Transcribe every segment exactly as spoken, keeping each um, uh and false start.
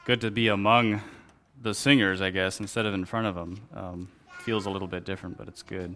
good to be among the singers, I guess, instead of in front of them. Um, feels a little bit different, but it's good.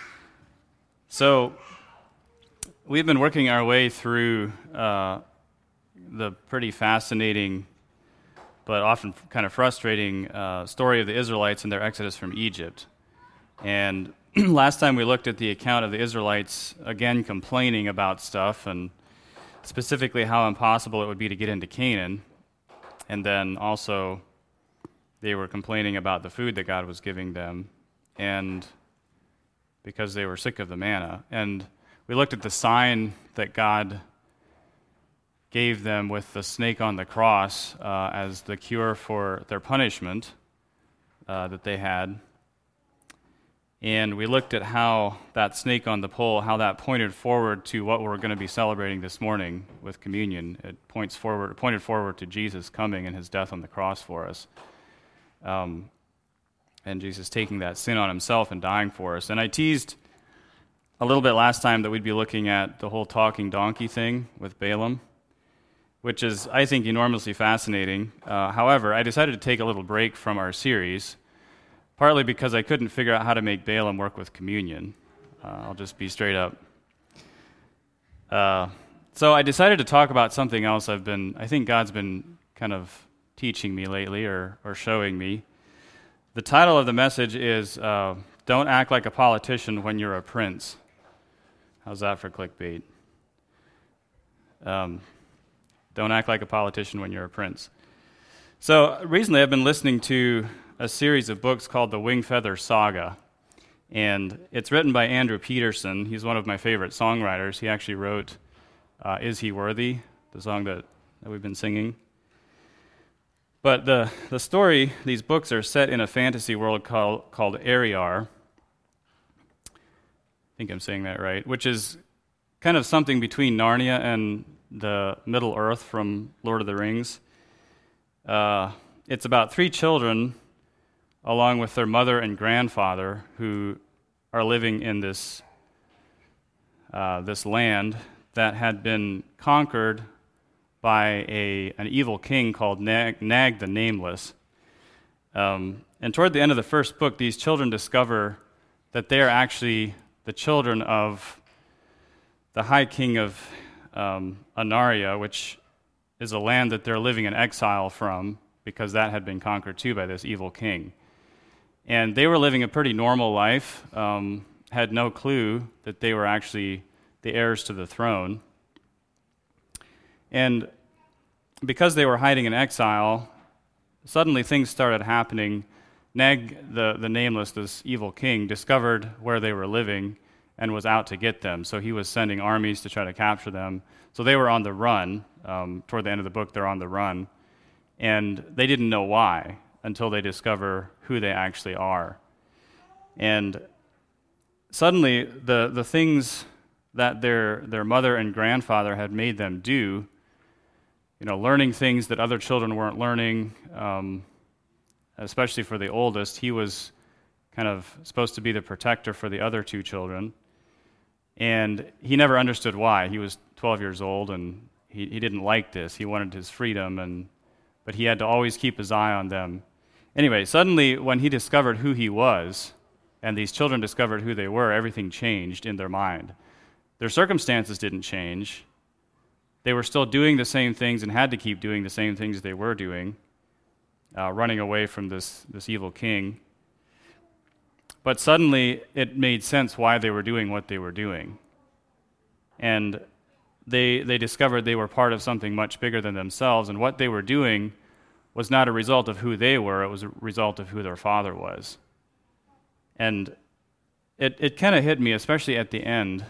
So we've been working our way through uh, the pretty fascinating but often kind of frustrating uh, story of the Israelites and their exodus from Egypt. And last time we looked at the account of the Israelites, again, complaining about stuff, and specifically how impossible it would be to get into Canaan. And then also they were complaining about the food that God was giving them, and because they were sick of the manna. And we looked at the sign that God gave them with the snake on the cross uh, as the cure for their punishment uh, that they had. And we looked at how that snake on the pole, how that pointed forward to what we're going to be celebrating this morning with communion. It points forward, it pointed forward to Jesus coming and his death on the cross for us. Um, and Jesus taking that sin on himself and dying for us. And I teased a little bit last time that we'd be looking at the whole talking donkey thing with Balaam, which is, I think, enormously fascinating. Uh, however, I decided to take a little break from our series, partly because I couldn't figure out how to make Balaam work with communion. Uh, I'll just be straight up. Uh, so I decided to talk about something else I've been, I think God's been kind of teaching me lately or, or showing me. The title of the message is, uh, Don't Act Like a Politician When You're a Prince. How's that for clickbait? Um... Don't act like a politician when you're a prince. So recently I've been listening to a series of books called the Wingfeather Saga. And it's written by Andrew Peterson. He's one of my favorite songwriters. He actually wrote uh, Is He Worthy, the song that, that we've been singing. But the, the story, these books are set in a fantasy world called, called Ariar. I think I'm saying that right, which is kind of something between Narnia and the Middle Earth from Lord of the Rings. Uh, it's about three children, along with their mother and grandfather, who are living in this uh, this land that had been conquered by a an evil king called Nag, Nag the Nameless. Um, and toward the end of the first book, these children discover that they are actually the children of the High King of Um, Anaria, which is a land that they're living in exile from because that had been conquered too by this evil king. And they were living a pretty normal life, um, had no clue that they were actually the heirs to the throne. And because they were hiding in exile, suddenly things started happening. Nag, the, the Nameless, this evil king, discovered where they were living and was out to get them. So he was sending armies to try to capture them. So they were on the run. Um, toward the end of the book, they're on the run. And they didn't know why until they discover who they actually are. And suddenly, the, the things that their, their mother and grandfather had made them do, you know, learning things that other children weren't learning, um, especially for the oldest, he was kind of supposed to be the protector for the other two children. And he never understood why. He was twelve years old, and he, he didn't like this. He wanted his freedom, and but he had to always keep his eye on them. Anyway, suddenly, when he discovered who he was, and these children discovered who they were, everything changed in their mind. Their circumstances didn't change. They were still doing the same things and had to keep doing the same things they were doing, uh, running away from this, this evil king. But suddenly, it made sense why they were doing what they were doing. And they they discovered they were part of something much bigger than themselves, and what they were doing was not a result of who they were, it was a result of who their father was. And it, it kind of hit me, especially at the end,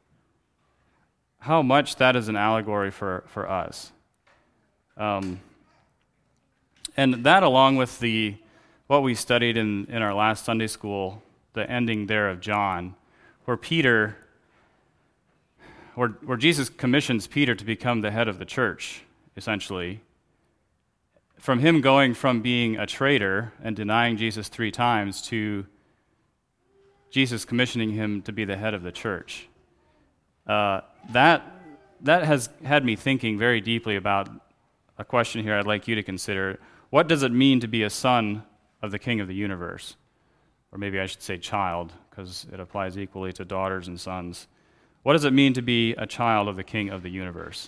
how much that is an allegory for, for us. Um, and that, along with the what we studied in, in our last Sunday school, the ending there of John, where Peter, where, where Jesus commissions Peter to become the head of the church, essentially. From him going from being a traitor and denying Jesus three times to Jesus commissioning him to be the head of the church. Uh, that that has had me thinking very deeply about a question here I'd like you to consider. What does it mean to be a son of the King of the universe? Or maybe I should say child, because it applies equally to daughters and sons. What does it mean to be a child of the King of the universe?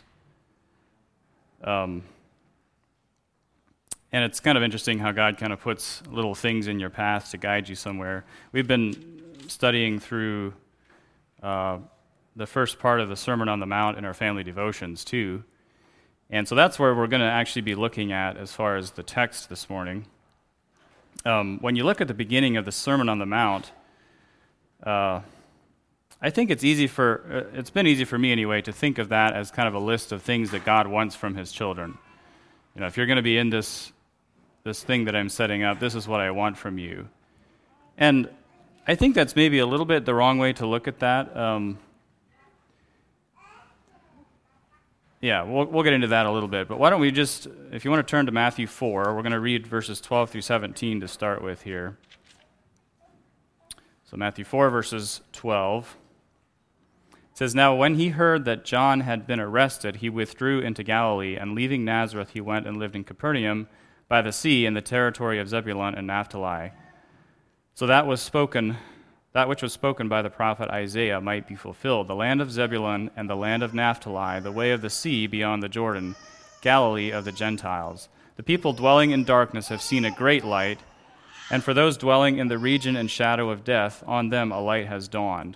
Um, and it's kind of interesting how God kind of puts little things in your path to guide you somewhere. We've been studying through uh, the first part of the Sermon on the Mount in our family devotions, too. And so that's where we're going to actually be looking at as far as the text this morning. Um, when you look at the beginning of the Sermon on the Mount, uh, I think it's easy for, uh, it's been easy for me anyway, to think of that as kind of a list of things that God wants from his children. You know, if you're going to be in this, this thing that I'm setting up, this is what I want from you. And I think that's maybe a little bit the wrong way to look at that. Um, yeah, we'll, we'll get into that a little bit. But why don't we just, if you want to turn to Matthew four, we're going to read verses twelve through seventeen to start with here. So Matthew four, verses twelve. It says, "Now when he heard that John had been arrested, he withdrew into Galilee, and leaving Nazareth he went and lived in Capernaum by the sea in the territory of Zebulun and Naphtali. So that was spoken, that which was spoken by the prophet Isaiah might be fulfilled. The land of Zebulun and the land of Naphtali, the way of the sea beyond the Jordan, Galilee of the Gentiles. The people dwelling in darkness have seen a great light, and for those dwelling in the region and shadow of death, on them a light has dawned."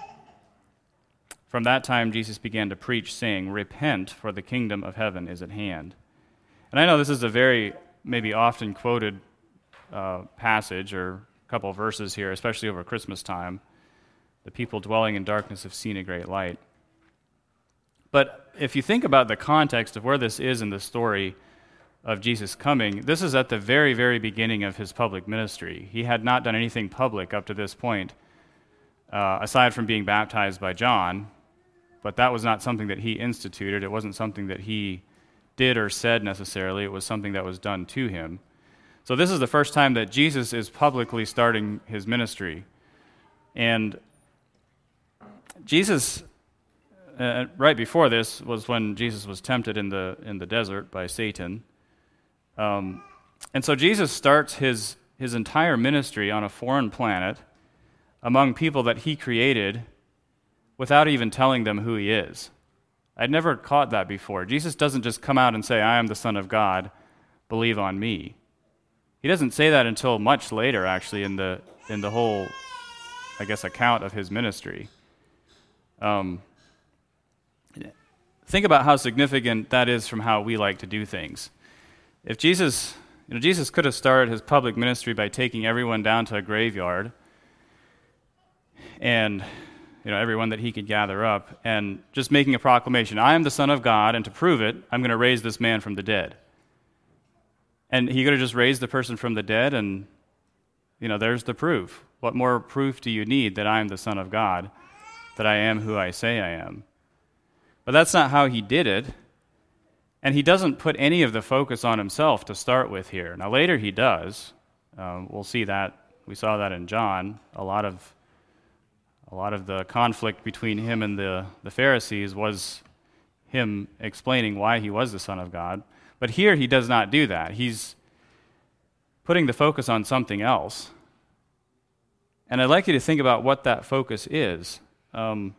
From that time Jesus began to preach, saying, "Repent, for the kingdom of heaven is at hand." And I know this is a very maybe often quoted uh, passage or couple of verses here, especially over Christmas time. The people dwelling in darkness have seen a great light. But if you think about the context of where this is in the story of Jesus coming, this is at the very, very beginning of his public ministry. He had not done anything public up to this point, uh, aside from being baptized by John, but that was not something that he instituted. It wasn't something that he did or said necessarily. It was something that was done to him. So this is the first time that Jesus is publicly starting his ministry. And Jesus, uh, right before this, was when Jesus was tempted in the in the desert by Satan. Um, and so Jesus starts his, his entire ministry on a foreign planet among people that he created without even telling them who he is. I'd never caught that before. Jesus doesn't just come out and say, "I am the Son of God, believe on me." He doesn't say that until much later, actually, in the in the whole, I guess, account of his ministry. Um, think about how significant that is from how we like to do things. If Jesus, you know, Jesus could have started his public ministry by taking everyone down to a graveyard, and you know, everyone that he could gather up, and just making a proclamation, "I am the Son of God, and to prove it, I'm going to raise this man from the dead." And he could have just raised the person from the dead, and, you know, there's the proof. What more proof do you need that I am the Son of God, that I am who I say I am? But that's not how he did it, and he doesn't put any of the focus on himself to start with here. Now, later he does. Um, we'll see that. We saw that in John. A lot of a lot of the conflict between him and the, the Pharisees was him explaining why he was the Son of God. But here he does not do that. He's putting the focus on something else. And I'd like you to think about what that focus is. Um,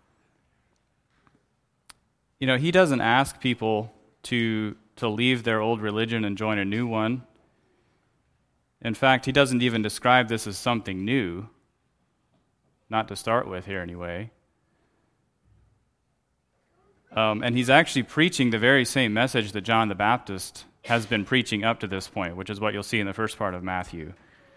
you know, he doesn't ask people to, to leave their old religion and join a new one. In fact, he doesn't even describe this as something new, not to start with here anyway. Um, and he's actually preaching the very same message that John the Baptist has been preaching up to this point, which is what you'll see in the first part of Matthew.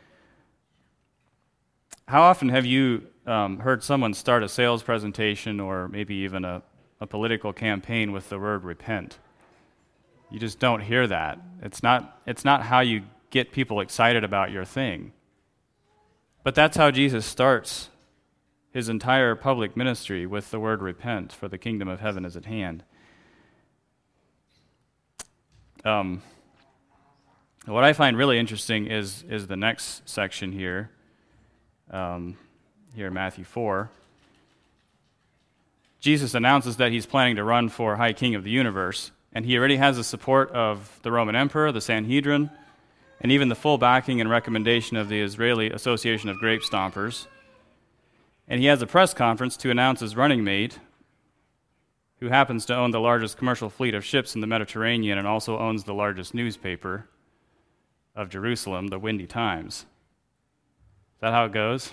How often have you um, heard someone start a sales presentation or maybe even a, a political campaign with the word repent? You just don't hear that. It's not, it's not how you get people excited about your thing. But that's how Jesus starts his entire public ministry, with the word repent, for the kingdom of heaven is at hand. Um, what I find really interesting is is the next section here, um, here in Matthew four. Jesus announces that he's planning to run for High King of the universe, and he already has the support of the Roman emperor, the Sanhedrin, and even the full backing and recommendation of the Israeli Association of Grape Stompers. And he has a press conference to announce his running mate, who happens to own the largest commercial fleet of ships in the Mediterranean and also owns the largest newspaper of Jerusalem, the Windy Times. Is that how it goes?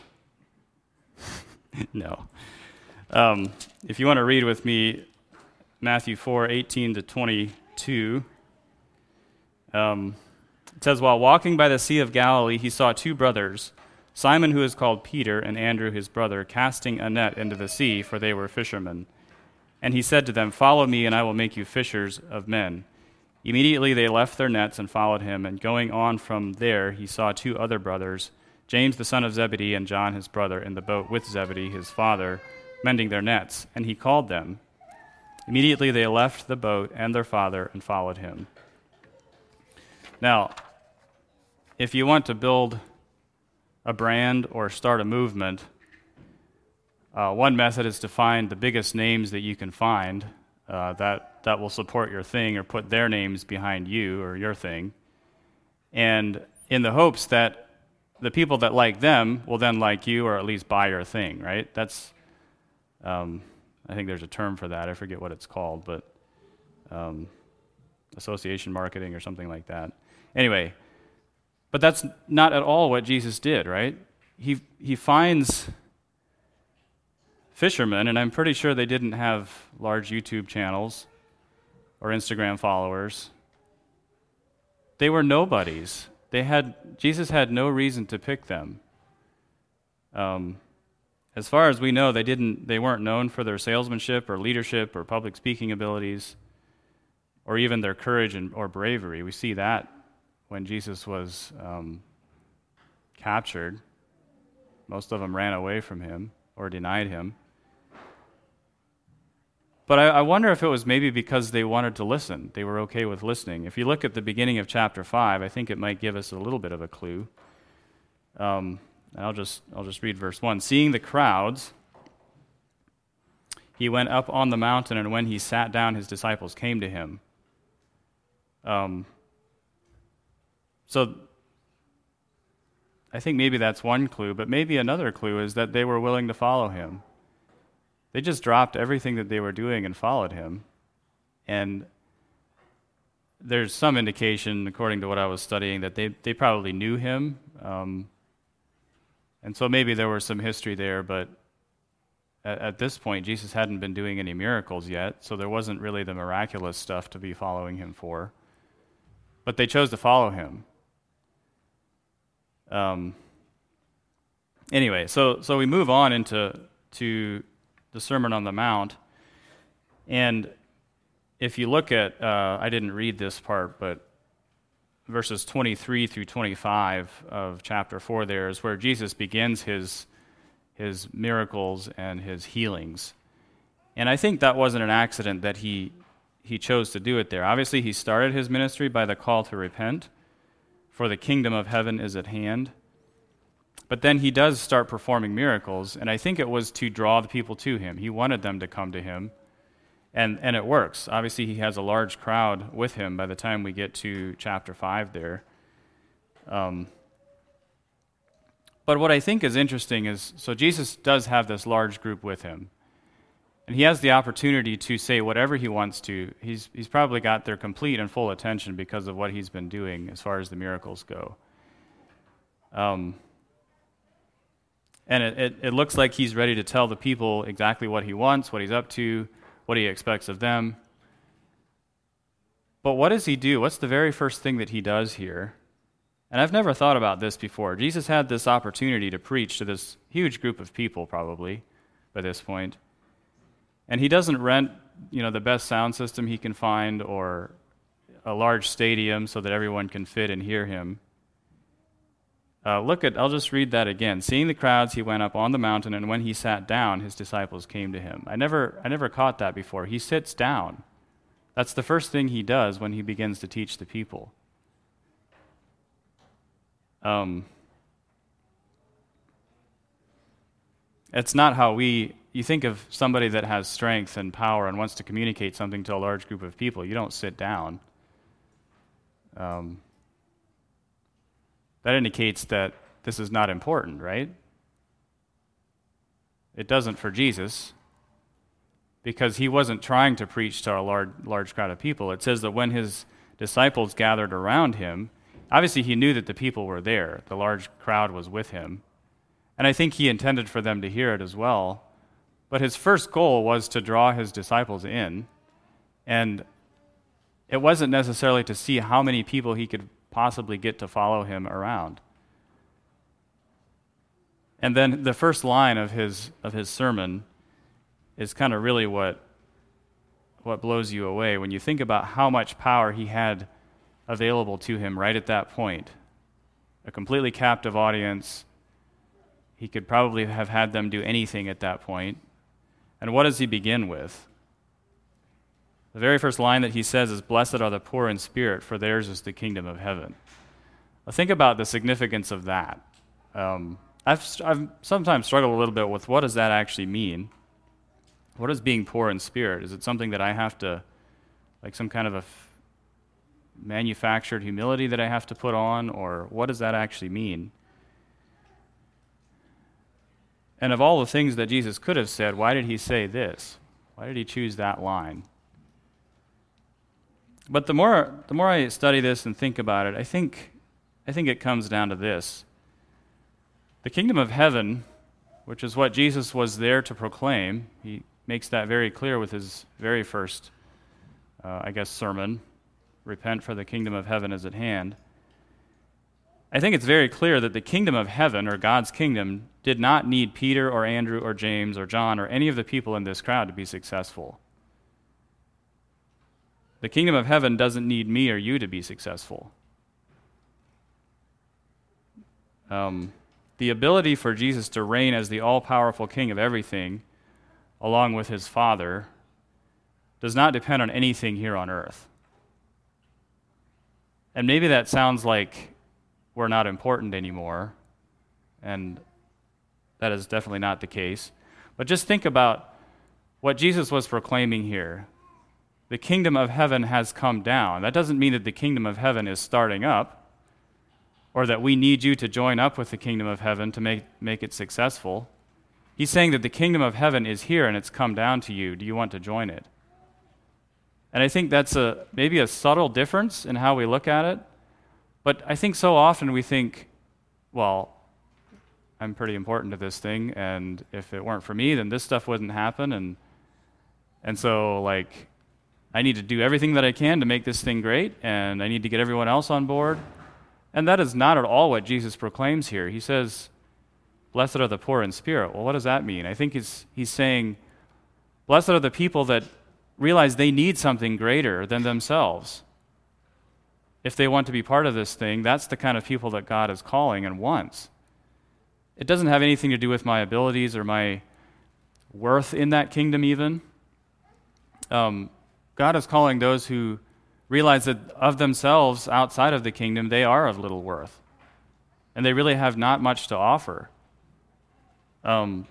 No. Um, if you want to read with me Matthew four, eighteen to twenty-two, um, it says, "While walking by the Sea of Galilee, he saw two brothers, Simon, who is called Peter, and Andrew, his brother, casting a net into the sea, for they were fishermen. And he said to them, 'Follow me, and I will make you fishers of men.' Immediately they left their nets and followed him, and going on from there, he saw two other brothers, James the son of Zebedee and John his brother, in the boat with Zebedee his father, mending their nets, and he called them. Immediately they left the boat and their father and followed him." Now, if you want to build a brand or start a movement, uh, one method is to find the biggest names that you can find uh, that, that will support your thing or put their names behind you or your thing, and in the hopes that the people that like them will then like you or at least buy your thing, right? That's, um, I think there's a term for that. I forget what it's called, but um, association marketing or something like that. Anyway, but that's not at all what Jesus did, right? He he finds fishermen, and I'm pretty sure they didn't have large YouTube channels or Instagram followers. They were nobodies. They had Jesus had no reason to pick them. Um, as far as we know, they didn't. They weren't known for their salesmanship or leadership or public speaking abilities, or even their courage and, or bravery. We see that when Jesus was um, captured. Most of them ran away from him or denied him. But I, I wonder if it was maybe because they wanted to listen. They were okay with listening. If you look at the beginning of chapter five, I think it might give us a little bit of a clue. Um, and I'll just I'll just read verse one. "Seeing the crowds, he went up on the mountain, and when he sat down, his disciples came to him." Um, so I think maybe that's one clue, but maybe another clue is that they were willing to follow him. They just dropped everything that they were doing and followed him. And there's some indication, according to what I was studying, that they, they probably knew him. Um, and so maybe there was some history there, but at, at this point, Jesus hadn't been doing any miracles yet, so there wasn't really the miraculous stuff to be following him for. But they chose to follow him. Um, anyway, so so we move on into to the Sermon on the Mount, and if you look at, uh, I didn't read this part, but verses twenty-three through twenty-five of chapter four there is where Jesus begins his his miracles and his healings. And I think that wasn't an accident that he he chose to do it there. Obviously, he started his ministry by the call to repent, for the kingdom of heaven is at hand. But then he does start performing miracles, and I think it was to draw the people to him. He wanted them to come to him, and, and it works. Obviously, he has a large crowd with him by the time we get to chapter five there. Um, but what I think is interesting is, so Jesus does have this large group with him, and he has the opportunity to say whatever he wants to. He's, he's probably got their complete and full attention because of what he's been doing as far as the miracles go. Um, and it, it, it looks like he's ready to tell the people exactly what he wants, what he's up to, what he expects of them. But what does he do? What's the very first thing that he does here? And I've never thought about this before. Jesus had this opportunity to preach to this huge group of people, probably, by this point. And he doesn't rent, you know, the best sound system he can find or a large stadium so that everyone can fit and hear him. Uh, look at, I'll just read that again. "Seeing the crowds, he went up on the mountain, and when he sat down, his disciples came to him." I never, I never caught that before. He sits down. That's the first thing he does when he begins to teach the people. Um, it's not how we you think of somebody that has strength and power and wants to communicate something to a large group of people. You don't sit down. Um, that indicates that this is not important, right? It doesn't for Jesus, because he wasn't trying to preach to a large, large crowd of people. It says that when his disciples gathered around him, obviously he knew that the people were there. The large crowd was with him. And I think he intended for them to hear it as well. But his first goal was to draw his disciples in. And it wasn't necessarily to see how many people he could possibly get to follow him around. And then the first line of his of his sermon is kind of really what what blows you away when you think about how much power he had available to him right at that point. A completely captive audience. He could probably have had them do anything at that point. And what does he begin with? The very first line that he says is, "Blessed are the poor in spirit, for theirs is the kingdom of heaven." Well, think about the significance of that. Um, I've, I've sometimes struggled a little bit with what does that actually mean? What is being poor in spirit? Is it something that I have to, like some kind of a f- manufactured humility that I have to put on, or what does that actually mean? And of all the things that Jesus could have said, why did he say this? Why did he choose that line? But the more the more I study this and think about it, I think I think it comes down to this. The kingdom of heaven, which is what Jesus was there to proclaim, he makes that very clear with his very first, uh, I guess, sermon, "Repent, for the kingdom of heaven is at hand." I think it's very clear that the kingdom of heaven, or God's kingdom, did not need Peter or Andrew or James or John or any of the people in this crowd to be successful. The kingdom of heaven doesn't need me or you to be successful. Um, the ability for Jesus to reign as the all-powerful king of everything, along with his Father, does not depend on anything here on earth. And maybe that sounds like we're not important anymore, and that is definitely not the case. But just think about what Jesus was proclaiming here. The kingdom of heaven has come down. That doesn't mean that the kingdom of heaven is starting up, or that we need you to join up with the kingdom of heaven to make, make it successful. He's saying that the kingdom of heaven is here and it's come down to you. Do you want to join it? And I think that's a maybe a subtle difference in how we look at it. But I think so often we think, well, I'm pretty important to this thing, and if it weren't for me, then this stuff wouldn't happen, and and so, like, I need to do everything that I can to make this thing great, and I need to get everyone else on board. And that is not at all what Jesus proclaims here. He says, "Blessed are the poor in spirit." Well, what does that mean? I think he's, he's saying, blessed are the people that realize they need something greater than themselves. If they want to be part of this thing, that's the kind of people that God is calling and wants. It doesn't have anything to do with my abilities or my worth in that kingdom even. Um, God is calling those who realize that of themselves, outside of the kingdom, they are of little worth. And they really have not much to offer. Um,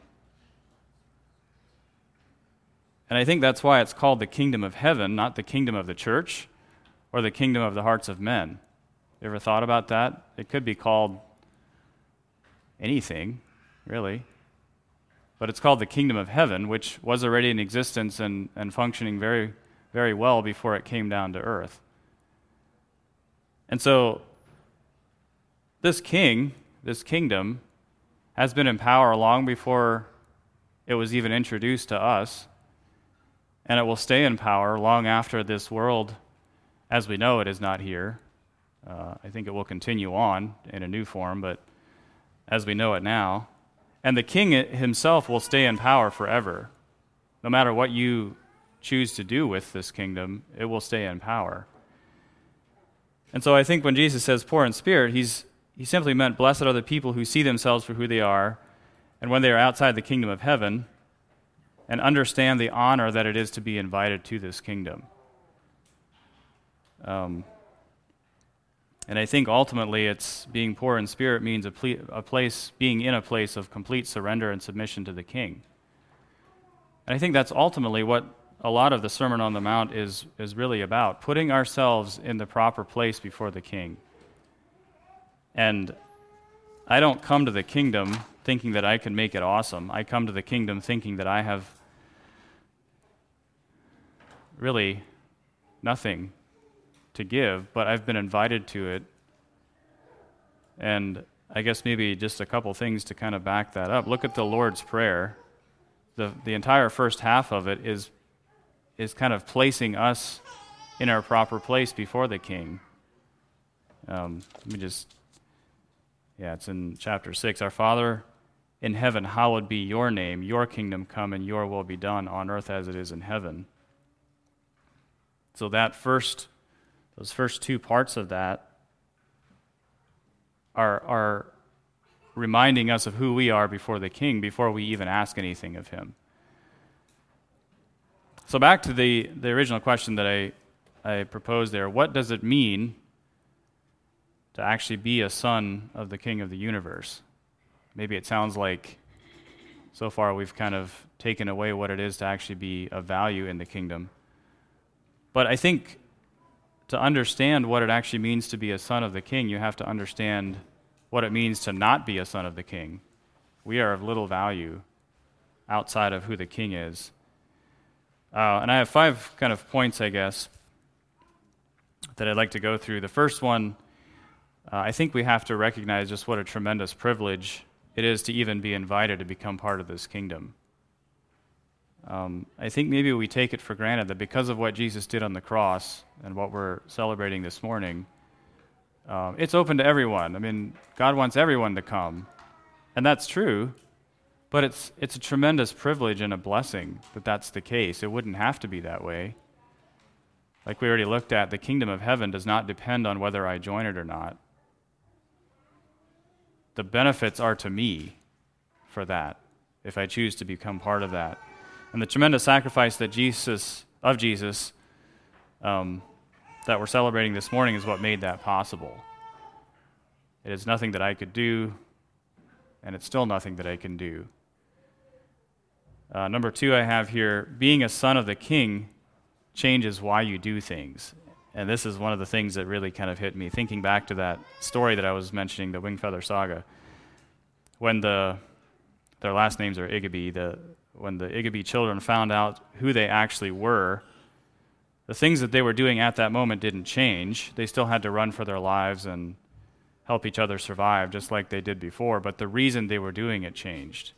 and I think that's why it's called the kingdom of heaven, not the kingdom of the church, or the kingdom of the hearts of men. You ever thought about that? It could be called anything, really. But it's called the kingdom of heaven, which was already in existence and, and functioning very, very well before it came down to earth. And so this king, this kingdom, has been in power long before it was even introduced to us, and it will stay in power long after this world, as we know it, is not here. Uh, I think it will continue on in a new form, but as we know it now. And the king himself will stay in power forever. No matter what you choose to do with this kingdom, it will stay in power. And so I think when Jesus says poor in spirit, he's he simply meant blessed are the people who see themselves for who they are, and when they are outside the kingdom of heaven, and understand the honor that it is to be invited to this kingdom. Um, and I think ultimately it's being poor in spirit means a, ple- a place, being in a place of complete surrender and submission to the king. And I think that's ultimately what a lot of the Sermon on the Mount is, is really about, putting ourselves in the proper place before the King. And I don't come to the kingdom thinking that I can make it awesome. I come to the kingdom thinking that I have really nothing to give, but I've been invited to it. And I guess maybe just a couple things to kind of back that up. Look at the Lord's Prayer. The the entire first half of it is is kind of placing us in our proper place before the King. Um, let me just, yeah, it's in chapter six. Our Father in heaven, hallowed be your name. Your kingdom come and your will be done on earth as it is in heaven. So that first, those first two parts of that are are reminding us of who we are before the King before we even ask anything of him. So back to the, the original question that I, I proposed there. What does it mean to actually be a son of the King of the universe? Maybe it sounds like so far we've kind of taken away what it is to actually be of value in the kingdom. But I think to understand what it actually means to be a son of the King, you have to understand what it means to not be a son of the King. We are of little value outside of who the King is. Uh, and I have five kind of points, I guess, that I'd like to go through. The first one, uh, I think we have to recognize just what a tremendous privilege it is to even be invited to become part of this kingdom. Um, I think maybe we take it for granted that because of what Jesus did on the cross and what we're celebrating this morning, um, it's open to everyone. I mean, God wants everyone to come, and that's true, but it's it's a tremendous privilege and a blessing that that's the case. It wouldn't have to be that way. Like we already looked at, the kingdom of heaven does not depend on whether I join it or not. The benefits are to me for that, if I choose to become part of that. And the tremendous sacrifice that Jesus, of Jesus, um, that we're celebrating this morning is what made that possible. It is nothing that I could do, and it's still nothing that I can do. Uh, number two I have here, being a son of the King changes why you do things. And this is one of the things that really kind of hit me, thinking back to that story that I was mentioning, the Wingfeather Saga. When the, their last names are Igby, the when the Igby children found out who they actually were, the things that they were doing at that moment didn't change. They still had to run for their lives and help each other survive just like they did before, but the reason they were doing it changed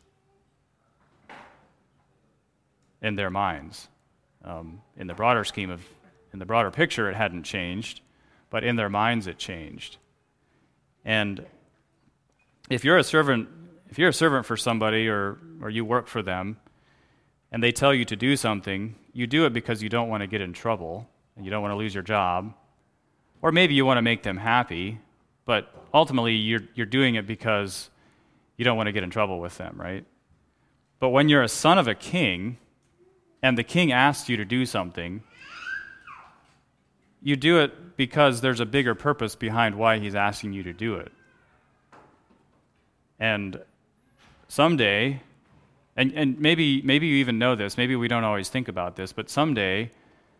in their minds. Um, in the broader scheme of, in the broader picture, it hadn't changed, but in their minds it changed. And if you're a servant, if you're a servant for somebody or or you work for them, and they tell you to do something, you do it because you don't want to get in trouble, and you don't want to lose your job, or maybe you want to make them happy, but ultimately you're you're doing it because you don't want to get in trouble with them, right? But when you're a son of a king, and the king asks you to do something, you do it because there's a bigger purpose behind why he's asking you to do it. And someday, and, and maybe maybe you even know this, maybe we don't always think about this, but someday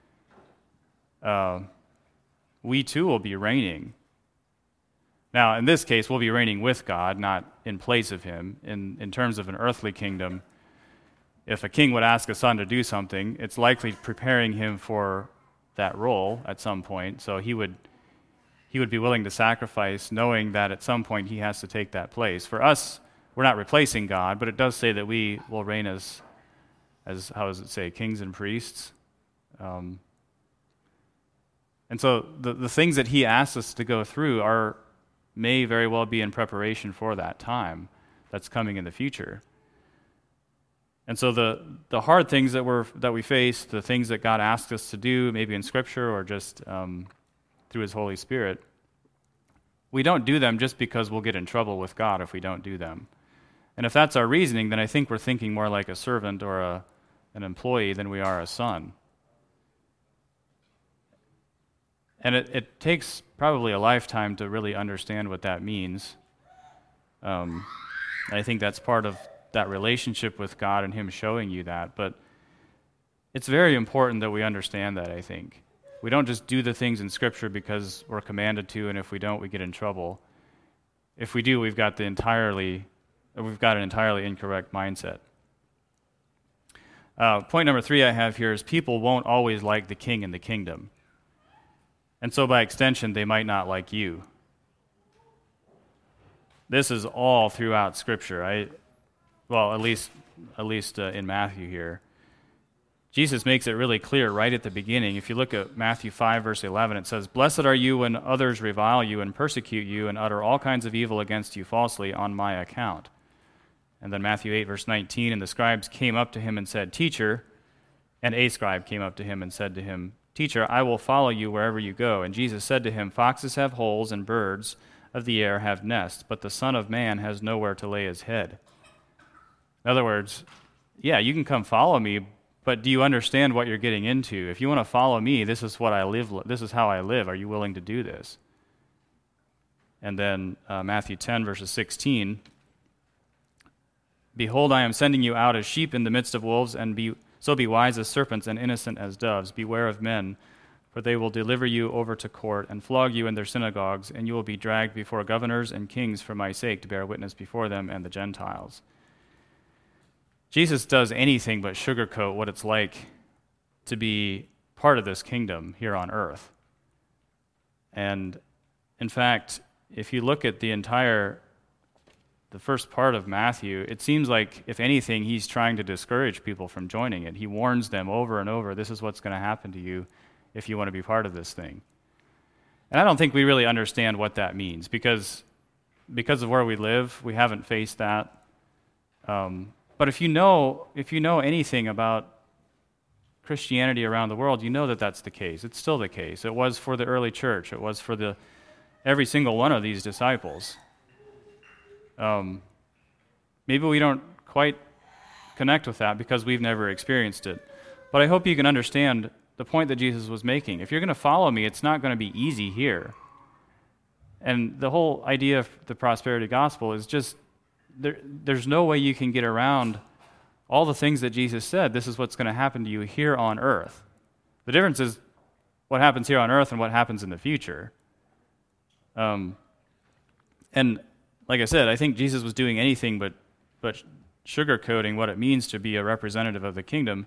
uh, we too will be reigning. Now, in this case, we'll be reigning with God, not in place of him. In, in terms of an earthly kingdom, if a king would ask a son to do something, it's likely preparing him for that role at some point. So he would he would be willing to sacrifice, knowing that at some point he has to take that place. For us, we're not replacing God, but it does say that we will reign as, as how does it say, kings and priests. Um, and so the, the things that he asks us to go through are may very well be in preparation for that time that's coming in the future. And so the, the hard things that we're that we face, the things that God asks us to do, maybe in Scripture or just um, through his Holy Spirit, we don't do them just because we'll get in trouble with God if we don't do them. And if that's our reasoning, then I think we're thinking more like a servant or a, an employee than we are a son. And it, it takes probably a lifetime to really understand what that means. Um, I think that's part of that relationship with God and him showing you that. But It's very important that we understand that, I think. We don't just do the things in Scripture because we're commanded to, and if we don't, we get in trouble. If we do, we've got the entirely, we've got an entirely incorrect mindset. Uh, point number three I have here is people won't always like the king and the kingdom. And so by extension, they might not like you. This is all throughout Scripture. I, well, at least, at least uh, in Matthew here. Jesus makes it really clear right at the beginning. If you look at Matthew five, verse eleven, it says, "Blessed are you when others revile you and persecute you and utter all kinds of evil against you falsely on my account." And then Matthew eight, verse nineteen, "And the scribes came up to him and said, 'Teacher,' and a scribe came up to him and said to him, 'Teacher, I will follow you wherever you go.' And Jesus said to him, 'Foxes have holes and birds of the air have nests, but the Son of Man has nowhere to lay his head.'" In other words, yeah, you can come follow me, but do you understand what you're getting into? If you want to follow me, this is what I live. This is how I live. Are you willing to do this? And then uh, Matthew ten, verses sixteen, "Behold, I am sending you out as sheep in the midst of wolves, and be so be wise as serpents and innocent as doves. Beware of men, for they will deliver you over to court and flog you in their synagogues, and you will be dragged before governors and kings for my sake to bear witness before them and the Gentiles." Jesus does anything but sugarcoat what it's like to be part of this kingdom here on earth. And in fact, if you look at the entire, the first part of Matthew, it seems like, if anything, he's trying to discourage people from joining it. He warns them over and over, this is what's going to happen to you if you want to be part of this thing. And I don't think we really understand what that means, because because of where we live, we haven't faced that. Um, But if you know if you know anything about Christianity around the world, you know that that's the case. It's still the case. It was for the early church. It was for the every single one of these disciples. Um, maybe we don't quite connect with that because we've never experienced it. But I hope you can understand the point that Jesus was making. If you're going to follow me, it's not going to be easy here. And the whole idea of the prosperity gospel is just, There, there's no way you can get around all the things that Jesus said. This is what's going to happen to you here on earth. The difference is what happens here on earth and what happens in the future. Um, and like I said, I think Jesus was doing anything but, but sugarcoating what it means to be a representative of the kingdom.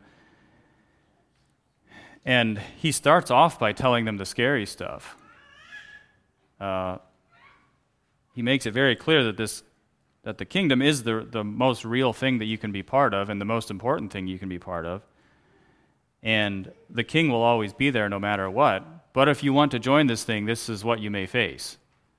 And he starts off by telling them the scary stuff. Uh, he makes it very clear that this that the kingdom is the, the most real thing that you can be part of and the most important thing you can be part of. And the king will always be there no matter what. But if you want to join this thing, this is what you may face.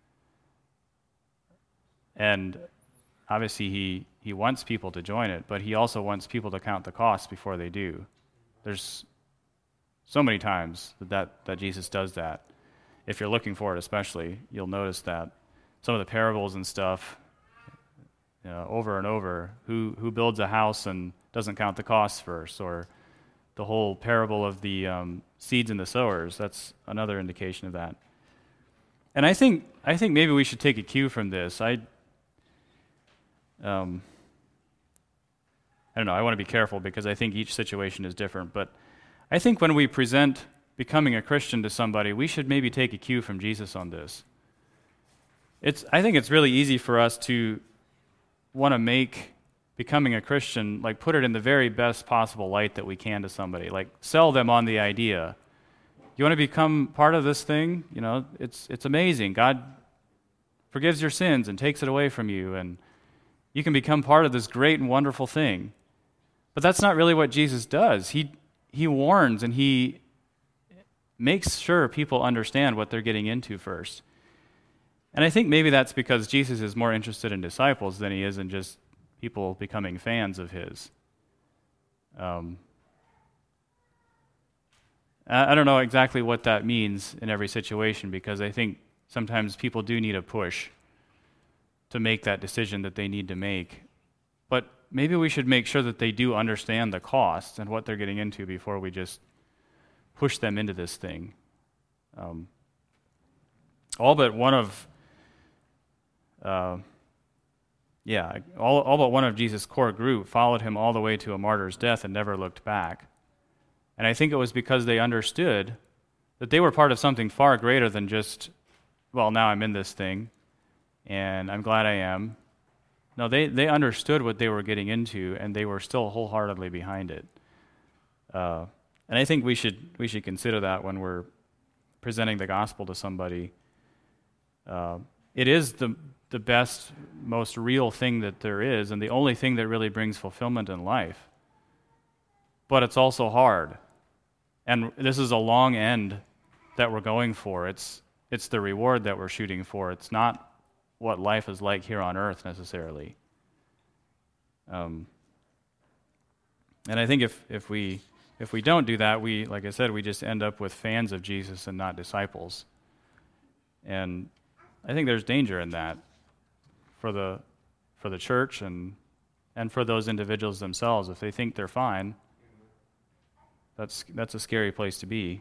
And obviously he, he wants people to join it, but he also wants people to count the costs before they do. There's so many times that, that, that Jesus does that. If you're looking for it especially, you'll notice that some of the parables and stuff, You know, over and over, who who builds a house and doesn't count the costs first, or the whole parable of the um, seeds and the sowers. That's another indication of that. And I think I think maybe we should take a cue from this. I um I don't know. I want to be careful because I think each situation is different. But I think when we present becoming a Christian to somebody, we should maybe take a cue from Jesus on this. It's I think it's really easy for us to want to make becoming a Christian, like put it in the very best possible light that we can to somebody, like sell them on the idea. You want to become part of this thing? You know, it's it's amazing. God forgives your sins and takes it away from you, and you can become part of this great and wonderful thing. But that's not really what Jesus does. He he warns and he makes sure people understand what they're getting into first. And I think maybe that's because Jesus is more interested in disciples than he is in just people becoming fans of his. Um, I, I don't know exactly what that means in every situation, because I think sometimes people do need a push to make that decision that they need to make. But maybe we should make sure that they do understand the costs and what they're getting into before we just push them into this thing. Um, all but one of Uh, yeah, all, all but one of Jesus' core group followed him all the way to a martyr's death and never looked back. And I think it was because they understood that they were part of something far greater than just, well, now I'm in this thing, and I'm glad I am. No, they, they understood what they were getting into, and they were still wholeheartedly behind it. Uh, and I think we should we should consider that when we're presenting the gospel to somebody. Uh, it is the the best, most real thing that there is, and the only thing that really brings fulfillment in life. But it's also hard. And this is a long end that we're going for. It's it's the reward that we're shooting for. It's not what life is like here on earth necessarily. Um, and I think if, if we if we don't do that, we, like I said, we just end up with fans of Jesus and not disciples. And I think there's danger in that for the for the church and and for those individuals themselves. If they think they're fine, that's that's a scary place to be.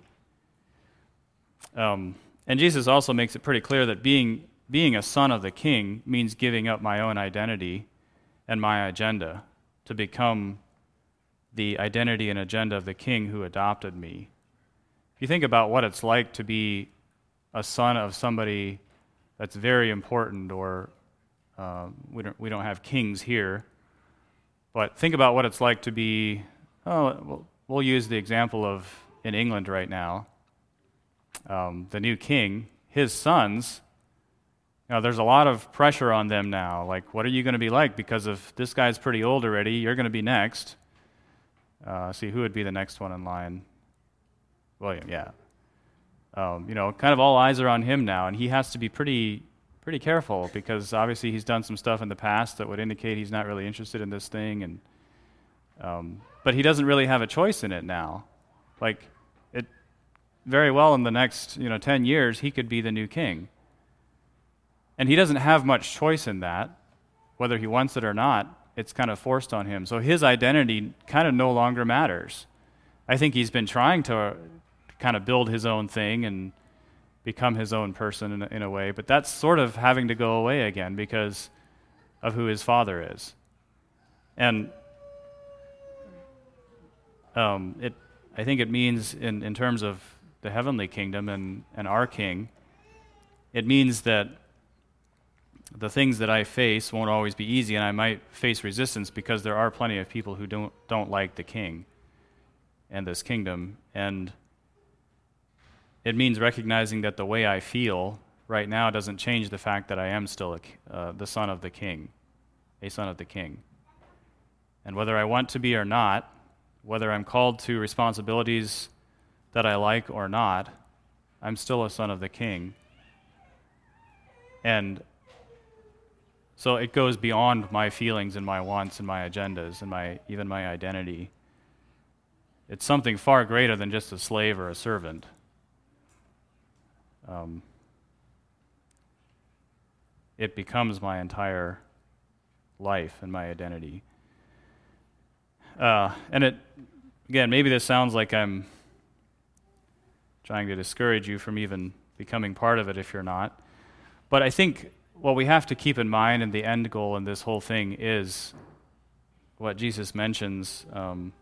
Um, and Jesus also makes it pretty clear that being being a son of the King means giving up my own identity and my agenda to become the identity and agenda of the King who adopted me. If you think about what it's like to be a son of somebody that's very important, or uh, we don't we don't have kings here, but think about what it's like to be. Oh, we'll, we'll use the example of in England right now. Um, the new king, his sons. You know, there's a lot of pressure on them now. Like, what are you going to be like? Because if this guy's pretty old already, you're going to be next. Uh, see, who would be the next one in line? William, yeah. Um, you know, kind of all eyes are on him now, and he has to be pretty pretty careful because obviously he's done some stuff in the past that would indicate he's not really interested in this thing, and um, but he doesn't really have a choice in it now. Like, it very well in the next, you know, ten years, he could be the new king. And he doesn't have much choice in that, whether he wants it or not. It's kind of forced on him. So his identity kind of no longer matters. I think he's been trying to kind of build his own thing and become his own person in a, in a way, but that's sort of having to go away again because of who his father is. And um, it, I think it means in, in terms of the heavenly kingdom and, and our king, it means that the things that I face won't always be easy, and I might face resistance because there are plenty of people who don't don't like the king and this kingdom. And it means recognizing that the way I feel right now doesn't change the fact that I am still a, uh, the son of the king, a son of the king. And whether I want to be or not, whether I'm called to responsibilities that I like or not, I'm still a son of the king. And so it goes beyond my feelings and my wants and my agendas and my even my identity. It's something far greater than just a slave or a servant. Um, it becomes my entire life and my identity. Uh, and it, again, maybe this sounds like I'm trying to discourage you from even becoming part of it if you're not. But I think what we have to keep in mind, and the end goal in this whole thing, is what Jesus mentions um,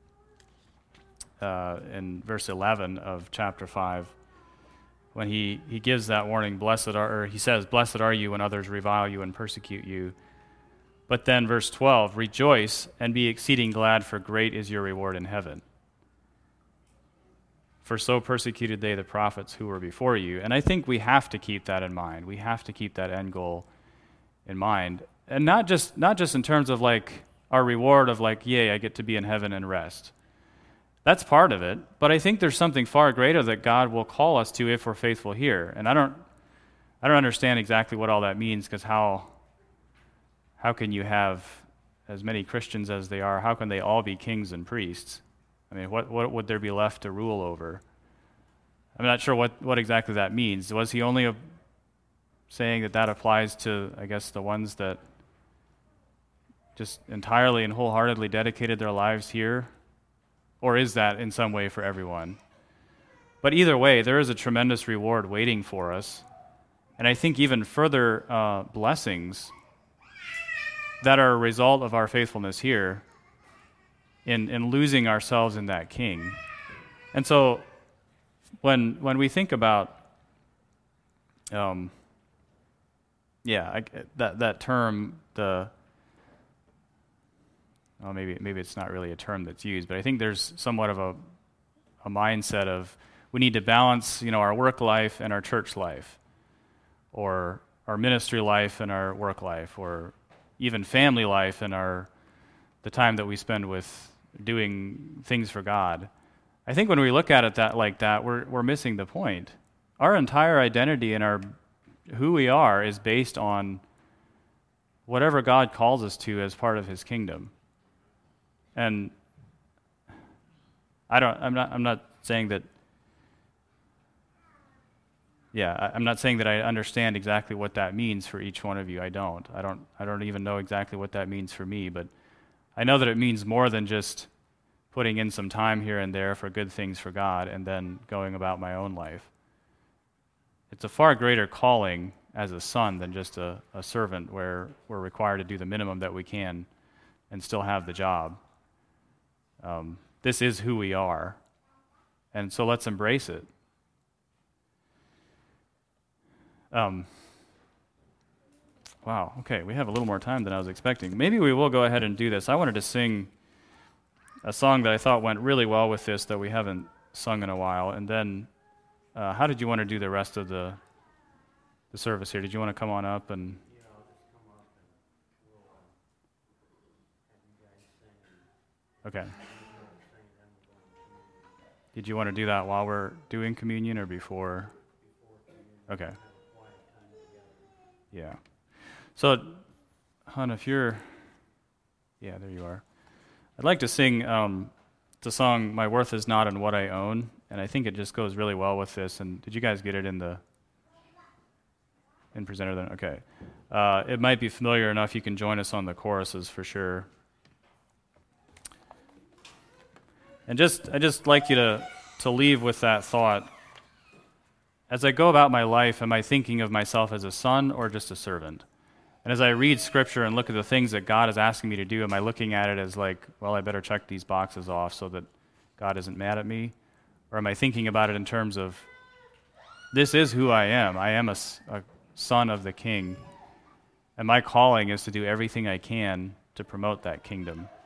uh, in verse eleven of chapter five, when he, he gives that warning, blessed are, or he says, blessed are you when others revile you and persecute you. But then verse twelve, rejoice and be exceeding glad, for great is your reward in heaven. For so persecuted they the prophets who were before you. And I think we have to keep that in mind. We have to keep that end goal in mind. And not just not just in terms of like our reward of like, yay, I get to be in heaven and rest. That's part of it. But I think there's something far greater that God will call us to if we're faithful here. And I don't I don't understand exactly what all that means, because how how can you have as many Christians as they are, how can they all be kings and priests? I mean, what, what would there be left to rule over? I'm not sure what, what exactly that means. Was he only a, saying that that applies to, I guess, the ones that just entirely and wholeheartedly dedicated their lives here? Or is that in some way for everyone? But either way, there is a tremendous reward waiting for us. And I think even further uh, blessings that are a result of our faithfulness here in, in losing ourselves in that king. And so when when we think about, um, yeah, I, that that term, the well, maybe maybe it's not really a term that's used, but I think there's somewhat of a a mindset of we need to balance, you know, our work life and our church life, or our ministry life and our work life, or even family life and our the time that we spend with doing things for God. I think when we look at it that like that, we're we're missing the point. Our entire identity and our who we are is based on whatever God calls us to as part of His kingdom. And I don't. I'm not. I'm not saying that. Yeah, I, I'm not saying that I understand exactly what that means for each one of you. I don't. I don't. I don't even know exactly what that means for me. But I know that it means more than just putting in some time here and there for good things for God and then going about my own life. It's a far greater calling as a son than just a, a servant where we're required to do the minimum that we can and still have the job. Um, this is who we are, and so let's embrace it. Um, wow, okay, we have a little more time than I was expecting. Maybe we will go ahead and do this. I wanted to sing a song that I thought went really well with this that we haven't sung in a while, and then uh, how did you want to do the rest of the the service here? Did you want to come on up and... Yeah, I'll just come up and we'll uh, have you guys sing. Okay. Sing, then we'll go into communion. Did you want to do that while we're doing communion or before? Before communion, Okay. have a quiet time together. Yeah. So, hon, if you're... Yeah, there you are. I'd like to sing um, the song, My Worth Is Not in What I Own, and I think it just goes really well with this. And did you guys get it in the... in presenter then? Okay. Uh, it might be familiar enough you can join us on the choruses for sure. And just, I just like you to, to leave with that thought. As I go about my life, am I thinking of myself as a son or just a servant? And as I read Scripture and look at the things that God is asking me to do, am I looking at it as like, well, I better check these boxes off so that God isn't mad at me? Or am I thinking about it in terms of, this is who I am. I am a, a son of the King, and my calling is to do everything I can to promote that kingdom.